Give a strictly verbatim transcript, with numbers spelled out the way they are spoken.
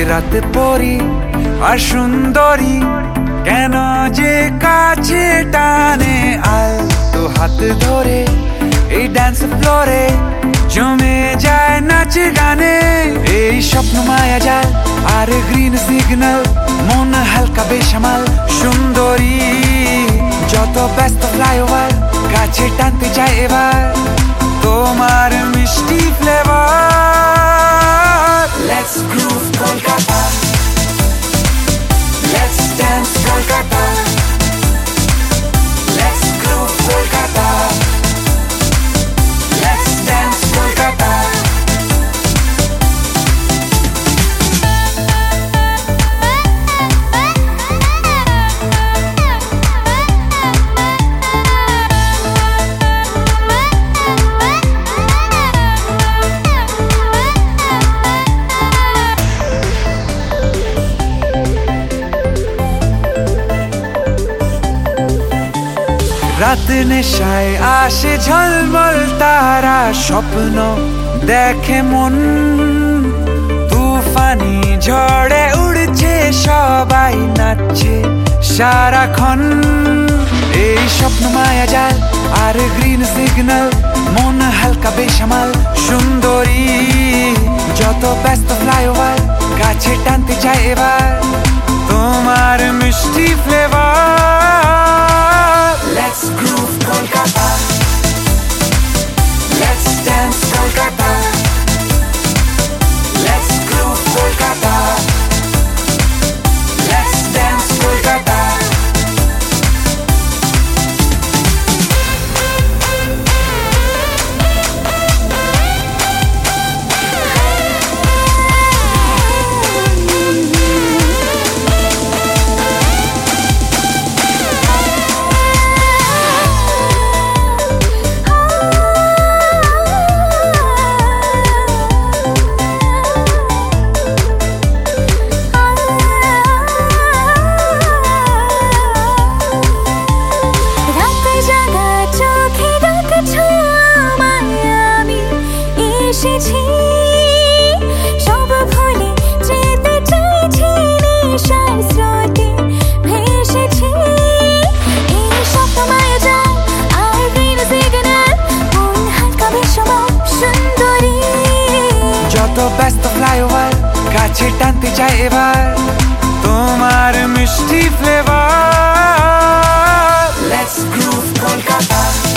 রাত পরি আর সুন্দরী কেন যে কাছে টানে আল তো হাত ধরে এই ডান্স ফ্লোরে জমে যায় নাচ গানে এই স্বপ্ন মায়া যায় আর গ্রিন সিগন্যাল মন হালকা বেসামাল সুন্দরী যত ব্যস্ত ফ্লাইওভার কাছে টানতে চায় এবার তোমার মিষ্টি flavour let's groove Kolkata let's dance Kolkata let's groove Kolkata let's dance Kolkata রাত নেশায় আসে ঝলমল তারা স্বপ্ন দেখে মন তুফানি ঝড়ে উড়ছে সবাই নাচছে সারাক্ষণ এই স্বপ্ন মায়া জাল আর গ্রিন সিগন্যাল মন হালকা বেসামাল সুন্দরী যত ব্যস্ত ফ্লাইওভার কাছে টানতে চায় এবার তোমার মিষ্টি flavour Let's groove Kolkata Let's dance Kolkata Let's groove Kolkata Let's dance Kolkata সব ভুলে যেতে চাইছি নেশার স্রোতে ভেসেছি এই স্বপ্ন মায়া যায় আর গ্রিন সিগন্যাল মন হালকা বেসামাল সুন্দরী যত ব্যস্ত ফ্লাইওভার কাছে টানতে চায় এবার তোমার মিষ্টি ফ্লেভার Let's groove Kolkata